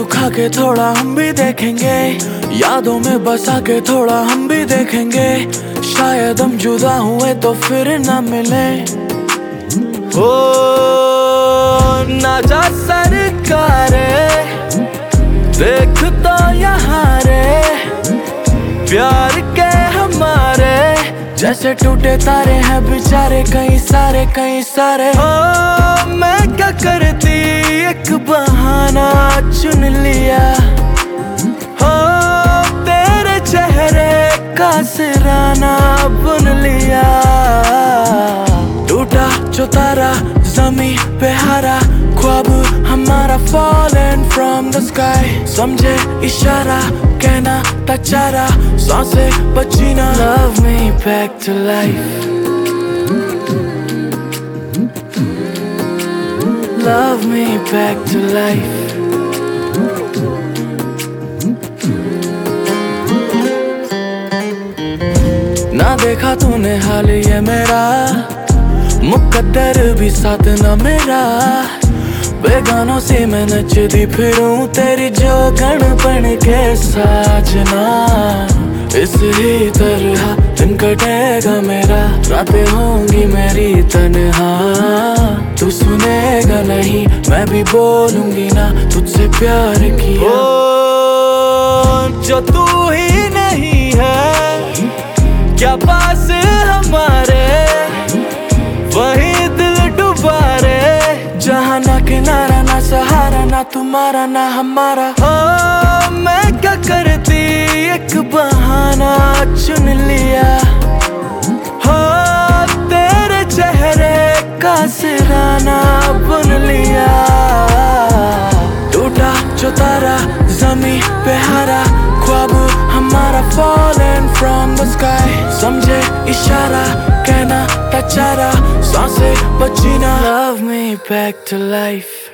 खा के थोड़ा हम भी देखेंगे, यादों में बसा के थोड़ा हम भी देखेंगे। शायद हम जुदा हुए तो फिर ना मिले। ओ ना जा सरकारे, देख तो यहाँ रे प्यार के हमारे जैसे टूटे तारे हैं बेचारे कई सारे कई सारे। ओ मैं क्या करती एक बहाना चुन लिया, हो तेरे चेहरे का सिराना बुन लिया। टूटा जो तारा ज़मीं पे हारा, ख्वाब हमारा fallen from the sky। समझे इशारा कहना था चारा, सांसें बची ना। Love me back to life, love me back to life। ना देखा तूने हाल ये मेरा, मुकद्दर भी साथ ना मेरा। बेगानों से मैं नचती फिरूं तेरी जोगण बन के साजना। इस ही तरह दिन कटेगा मेरा, रातें होंगी मेरी तन्हा। तू सुनेगा नहीं मैं भी बोलूंगी ना, तुझसे प्यार किया। ओ जो तू ही नहीं है क्या पास हमारे, वही दिल डुबा रे। जहाँ ना किनारा ना सहारा, ना तुम्हारा ना हमारा। हो मैं क्या करती एक बहाना चुन लिया, हो तेरे चेहरे का सिराना बुन लिया। टूटा जो तारा ज़मीं पे हारा, ख्वाब हमारा fallen from the sky। समझे इशारा कहना था चारा, सांसें बची ना। Love me back to life,